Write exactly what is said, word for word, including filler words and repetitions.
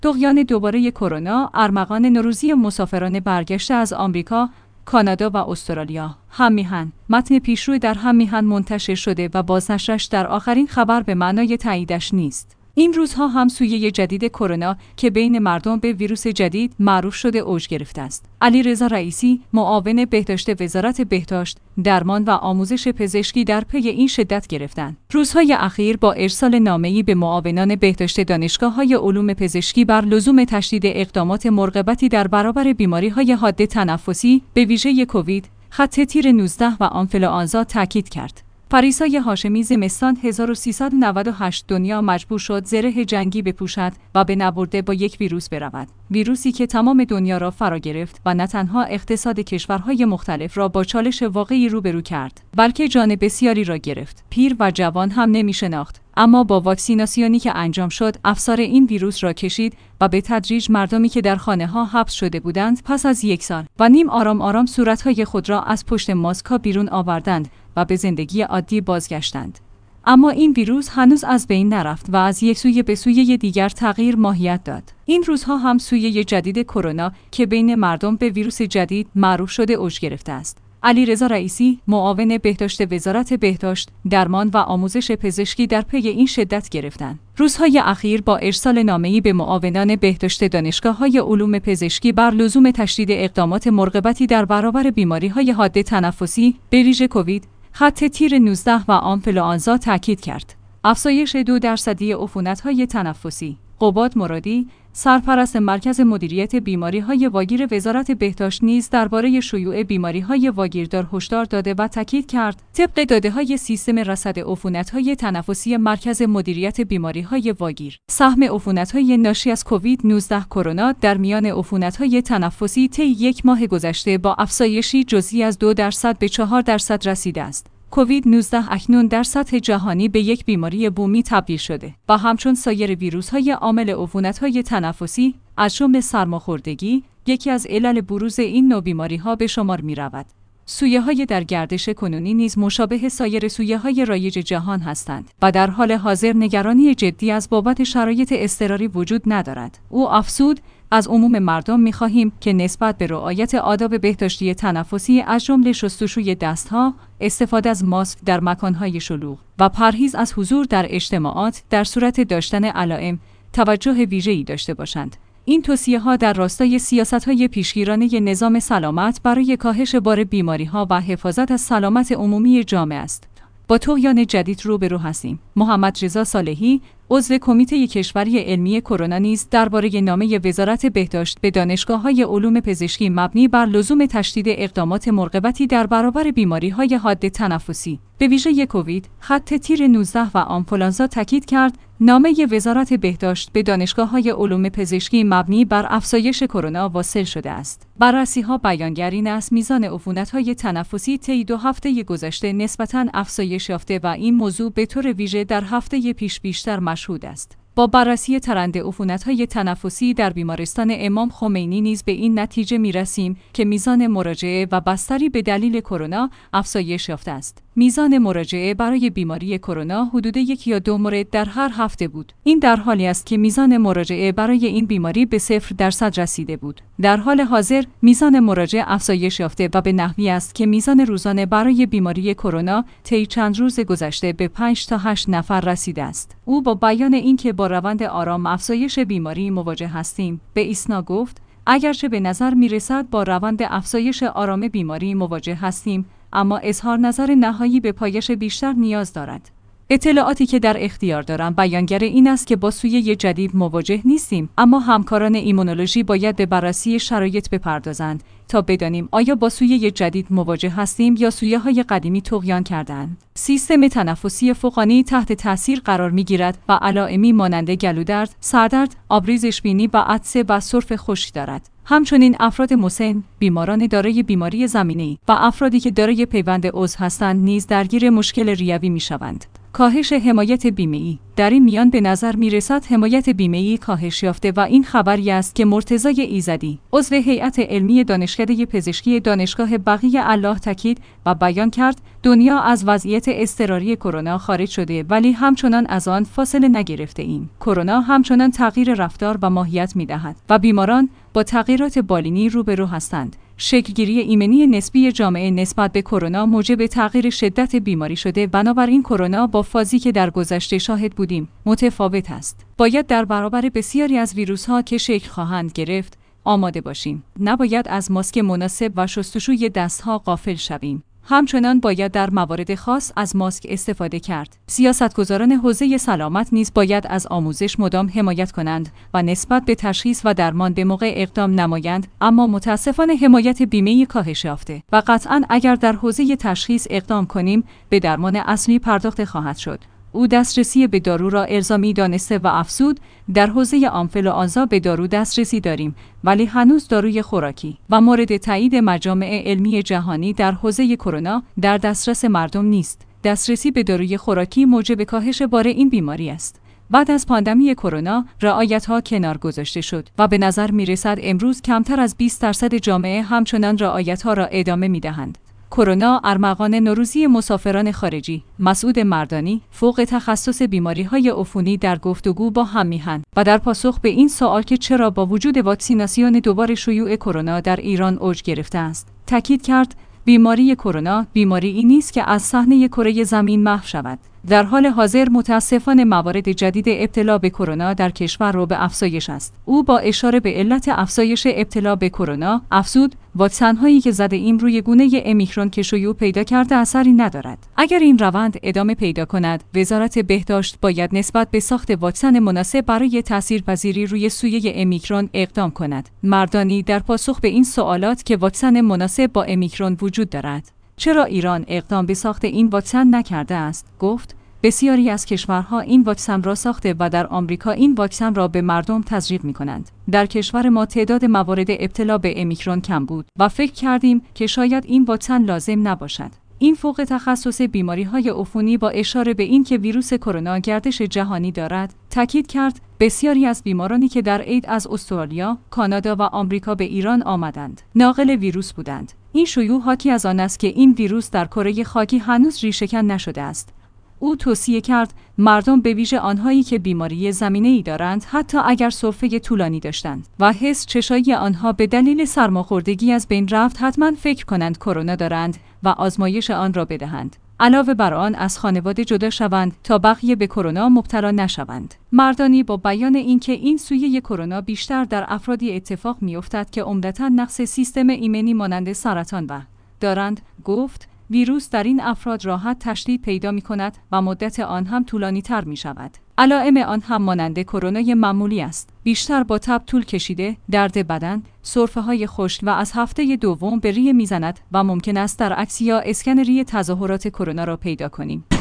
طغیان دوباره کرونا، ارمغان نوروزی مسافران برگشته از آمریکا، کانادا و استرالیا. هم‌میهن. متن پیشرو در هم‌میهن منتشر شده و بازنشرش در آخرین خبر به معنای تاییدش نیست. این روزها هم سویه جدید کرونا که بین مردم به ویروس جدید معروف شده اوج گرفته است. علیرضا رئیسی، معاون بهداشت وزارت بهداشت، درمان و آموزش پزشکی در پی این شدت گرفتند. روزهای اخیر با ارسال نامه‌ای به معاونان بهداشت دانشگاه‌های علوم پزشکی بر لزوم تشدید اقدامات مراقبتی در برابر بیماری‌های حاد تنفسی به ویژه کووید، خط تیر نوزده و آنفلوآنزا تاکید کرد. پریسای هاشمی زمستان هزار و سیصد و نود و هشت دنیا مجبور شد زره جنگی بپوشد و به نبرده با یک ویروس برود. ویروسی که تمام دنیا را فرا گرفت و نه تنها اقتصاد کشورهای مختلف را با چالش واقعی روبرو کرد، بلکه جان بسیاری را گرفت. پیر و جوان هم نمی شناخت. اما با واکسیناسیونی که انجام شد، افسار این ویروس را کشید و به تدریج مردمی که در خانه‌ها حبس شده بودند، پس از یک سال و نیم آرام آرام صورت‌های خود را از پشت ماسک‌ها بیرون آوردند و به زندگی عادی بازگشتند. اما این ویروس هنوز از بین نرفت و از یک سوی به سوی دیگر تغییر ماهیت داد. این روزها هم سویه جدید کرونا که بین مردم به ویروس جدید معروف شده اوج گرفته است. علیرضا رئیسی، معاون بهداشت وزارت بهداشت، درمان و آموزش پزشکی در پی این شدت گرفتند. روزهای اخیر با ارسال نامه‌ای به معاونان بهداشت دانشگاه‌های علوم پزشکی بر لزوم تشدید اقدامات مراقبتی در برابر بیماری‌های حاد تنفسی به ویژه کووید، خط تیر نوزده و آنفلوآنزا تاکید کرد. افزایش دو درصدی عفونت‌های تنفسی. قباد مرادی، سرپرست مرکز مدیریت بیماری‌های واگیر وزارت بهداشت نیز درباره شیوع بیماری‌های واگیردار هشدار داده و تاکید کرد طبق داده‌های سیستم رصد عفونت‌های تنفسی مرکز مدیریت بیماری‌های واگیر، سهم عفونت‌های ناشی از کووید نوزده کرونا در میان عفونت‌های تنفسی طی یک ماه گذشته با افزایشی جزئی از دو درصد به چهار درصد رسیده است. کووید نوزده اکنون در سطح جهانی به یک بیماری بومی تبدیل شده و همچون سایر ویروس‌های عامل عفونت‌های تنفسی از جمله سرماخوردگی یکی از علل بروز این نوع بیماری‌ها به شمار می‌رود. سویه‌های در گردش کنونی نیز مشابه سایر سویه‌های رایج جهان هستند و در حال حاضر نگرانی جدی از بابت شرایط اضطراری وجود ندارد. او افزود: از عموم مردم می‌خواهیم که نسبت به رعایت آداب بهداشتی تنفسی از جمله شستشوی دست‌ها، استفاده از ماسک در مکان‌های شلوغ و پرهیز از حضور در اجتماعات در صورت داشتن علائم توجه ویژه‌ای داشته باشند. این توصیه‌ها در راستای سیاست‌های پیشگیرانه نظام سلامت برای کاهش بار بیماری‌ها و حفاظت از سلامت عمومی جامعه است. با طغیان جدید روبرو هستیم. محمد رضا صالحی، عضو کمیته کشوری علمی کرونا نیز درباره نامه وزارت بهداشت به دانشگاه‌های علوم پزشکی مبنی بر لزوم تشدید اقدامات مراقبتی در برابر بیماری‌های حاد تنفسی به ویژه کووید، خط تیر نوزده و آنفولانزا تاکید کرد نامه وزارت بهداشت به دانشگاه‌های علوم پزشکی مبنی بر افزایش کرونا واصل شده است. بررسی‌ها بیانگر این است میزان عفونت‌های تنفسی طی دو هفته گذشته نسبتاً افزایش یافته و این موضوع به طور ویژه در هفته پیش بیشتر مشهود است. با بررسی ترند عفونت‌های تنفسی در بیمارستان امام خمینی نیز به این نتیجه می‌رسیم که میزان مراجعه و بستری به دلیل کرونا افزایش یافته است. میزان مراجعه برای بیماری کرونا حدود یک یا دو مورد در هر هفته بود. این در حالی است که میزان مراجعه برای این بیماری به صفر درصد رسیده بود. در حال حاضر میزان مراجعه افزایش یافته و به نحوی است که میزان روزانه برای بیماری کرونا طی چند روز گذشته به پنج تا هشت نفر رسیده است. او با بیان اینکه با روند آرام افزایش بیماری مواجه هستیم، به ایسنا گفت: اگرچه به نظر میرسد با روند افزایش آرام بیماری مواجه هستیم، اما اظهار نظر نهایی به پایش بیشتر نیاز دارد. اطلاعاتی که در اختیار دارم بیانگر این است که با سویه جدید مواجه نیستیم، اما همکاران ایمونولوژی باید به بررسی شرایط بپردازند تا بدانیم آیا با سویه جدید مواجه هستیم یا سویه‌های قدیمی طغیان کردند. سیستم تنفسی فوقانی تحت تاثیر قرار می‌گیرد و علائمی مانند گلودرد، سردرد، آبریزش بینی و عطسه و سرفه خشک دارد. همچنین افراد مسن، بیماران دارای بیماری زمینه‌ای و افرادی که دارای پیوند عضو هستند نیز درگیر مشکل ریوی می‌شوند. کاهش حمایت بیمه‌ای در این میان به نظر می‌رسد حمایت بیمه‌ای کاهش یافته و این خبری است که مرتضی ایزدی، عضو هیئت علمی دانشکده پزشکی دانشگاه بقیه الله تاکید و بیان کرد دنیا از وضعیت اضطراری کرونا خارج شده ولی همچنان از آن فاصله نگرفته ایم. کرونا همچنان تغییر رفتار و ماهیت می‌دهد و بیماران با تغییرات بالینی روبرو هستند. شکلگیری ایمنی نسبی جامعه نسبت به کرونا موجب تغییر شدت بیماری شده، بنابراین کرونا با فازی که در گذشته شاهد بودیم متفاوت است. باید در برابر بسیاری از ویروس‌ها که شکل خواهند گرفت آماده باشیم. نباید از ماسک مناسب و شستشوی دست‌ها غافل شویم. همچنان باید در موارد خاص از ماسک استفاده کرد. سیاستگزاران حوزه سلامت نیز باید از آموزش مدام حمایت کنند و نسبت به تشخیص و درمان به موقع اقدام نمایند، اما متاسفانه حمایت بیمه‌ای کاهش یافته و قطعاً اگر در حوزه تشخیص اقدام کنیم به درمان اصلی پرداخته خواهد شد. او دسترسی به دارو را الزامی دانسته و افزود در حوزه آنفلوآنزا به دارو دسترسی داریم ولی هنوز داروی خوراکی و مورد تایید مجامع علمی جهانی در حوزه کرونا در دسترس مردم نیست. دسترسی به داروی خوراکی موجب کاهش بار این بیماری است. بعد از پاندمی کرونا رعایت‌ها کنار گذاشته شد و به نظر می‌رسد امروز کمتر از بیست درصد جامعه همچنان رعایت‌ها را ادامه می‌دهند. کرونا ارمغان نوروزی مسافران خارجی. مسعود مردانی، فوق تخصص بیماری‌های عفونی در گفتگو با هم میهن و در پاسخ به این سوال که چرا با وجود واکسیناسیون دوباره شیوع کرونا در ایران اوج گرفته است، تاکید کرد بیماری کرونا بیماری نیست که از صحنه کره زمین محو شود. در حال حاضر متاسفانه موارد جدید ابتلا به کرونا در کشور رو به افزایش است. او با اشاره به علت افزایش ابتلا به کرونا افزود واکسن‌هایی که زده ایم روی گونه امیکرون که شیوع پیدا کرده اثری ندارد. اگر این روند ادامه پیدا کند، وزارت بهداشت باید نسبت به ساخت واکسن مناسب برای تاثیرپذیری روی سویه امیکرون اقدام کند. مردانی در پاسخ به این سوالات که واکسن مناسب با امیکرون وجود دارد، چرا ایران اقدام به ساخت این واکسن نکرده است؟ گفت بسیاری از کشورها این واکسن را ساخته و در آمریکا این واکسن را به مردم تزریق می‌کنند. در کشور ما تعداد موارد ابتلا به امیکرون کم بود و فکر کردیم که شاید این واکسن لازم نباشد. این فوق تخصص بیماری‌های عفونی با اشاره به این که ویروس کرونا گردش جهانی دارد، تاکید کرد بسیاری از بیمارانی که در عید از استرالیا، کانادا و آمریکا به ایران آمدند، ناقل ویروس بودند. این شیوع حاکی از آن است که این ویروس در کره خاکی هنوز ریشه‌کن نشده است. او توصیه کرد مردم به ویژه آنهایی که بیماری زمینه‌ای دارند حتی اگر سرفه طولانی داشتند و حس چشایی آنها به دلیل سرماخوردگی از بین رفت حتما فکر کنند کرونا دارند و آزمایش آن را بدهند. علاوه بر آن از خانواده جدا شوند تا بقیه به کرونا مبتلا نشوند. مردانی با بیان اینکه این سویه کرونا بیشتر در افرادی اتفاق می‌افتد که عمدتاً نقص سیستم ایمنی مانند سرطان و دارند، گفت ویروس در این افراد راحت تشدید پیدا می کند و مدت آن هم طولانی تر می شود. علائم آن هم مانند کرونای معمولی است. بیشتر با تب طول کشیده، درد بدن، سرفه های خشک و از هفته دوم به ریه می زند و ممکن است در عکس یا اسکن ریه تظاهرات کرونا را پیدا کنیم.